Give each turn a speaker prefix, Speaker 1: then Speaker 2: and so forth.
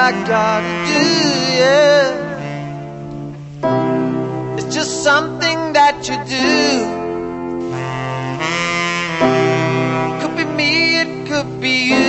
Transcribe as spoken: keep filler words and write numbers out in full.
Speaker 1: I gotta do, yeah. It's just something that you do. Could be me, it could be you.